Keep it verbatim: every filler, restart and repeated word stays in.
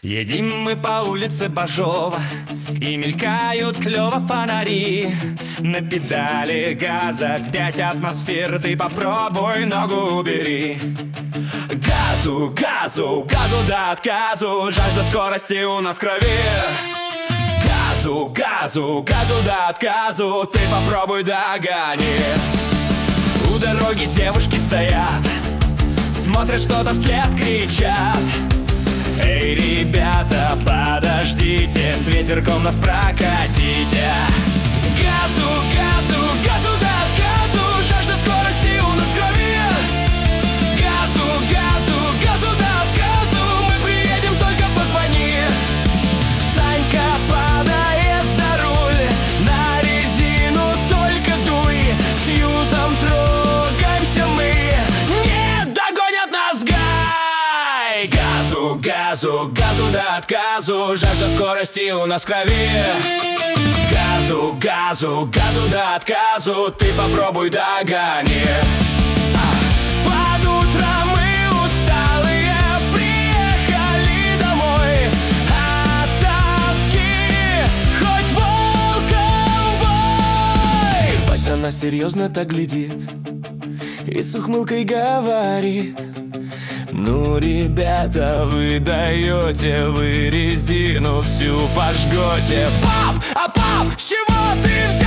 Едем мы по улице Бажова, и мелькают клёво фонари. На педали газа пять атмосфер, ты попробуй ногу убери. Газу, газу, газу до отказу, жажда скорости у нас в крови. Газу, газу, газу до отказу, ты попробуй догони. У дороги девушки стоят, смотрят что-то вслед, кричат: эй, ребята, подождите, с ветерком нас прокатите. Газу, газу, газу до отказу, жажда скорости у нас в крови. Газу, газу, газу до отказу, мы приедем, только позвони. Санька падает за руль, на резину только дуй. С юзом трогаемся мы, не догонят нас гай. Газу, газу, газу до отказу, жажда скорости у нас в крови. Газу, газу, газу до отказу, ты попробуй догони. Под утро мы усталые приехали домой от тоски, хоть волком вой. Батя на нас серьезно так глядит и с ухмылкой говорит: ну, ребята, вы даете, вы резину всю пожгете. Пап, а пап, с чего ты взял?